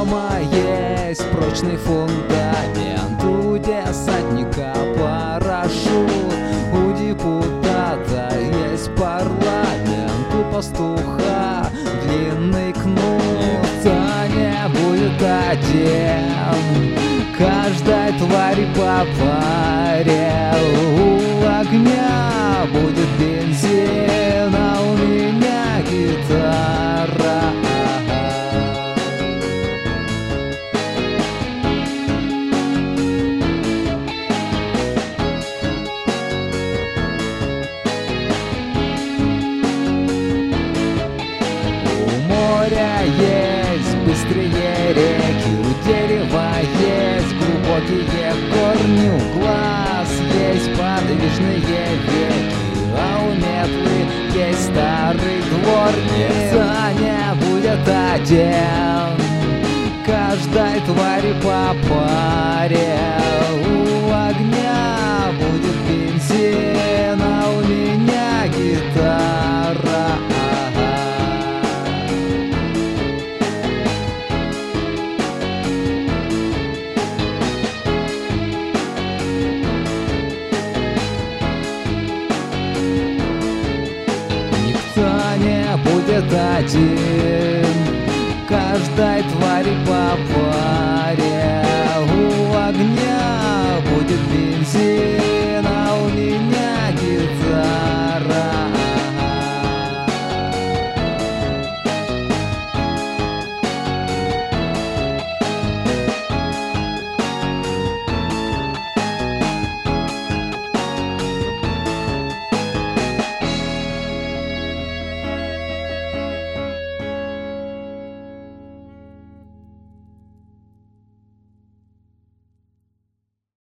дома есть прочный фундамент, у десантника парашют, у депутата есть парламент, у пастуха длинный кнут. Никто не будет один, каждой твари по паре. У огня будет бензин, а у меня гитара. У моря есть быстрее реки, у дерева есть глубокие корни, у глаз есть подвижные веки, а у метлы есть старый дворник. Никто не будет один, каждой твари по паре. У огня будет бензин, а у меня гитара. Никто не будет один, каждой твари по паре. У огня будет бензин,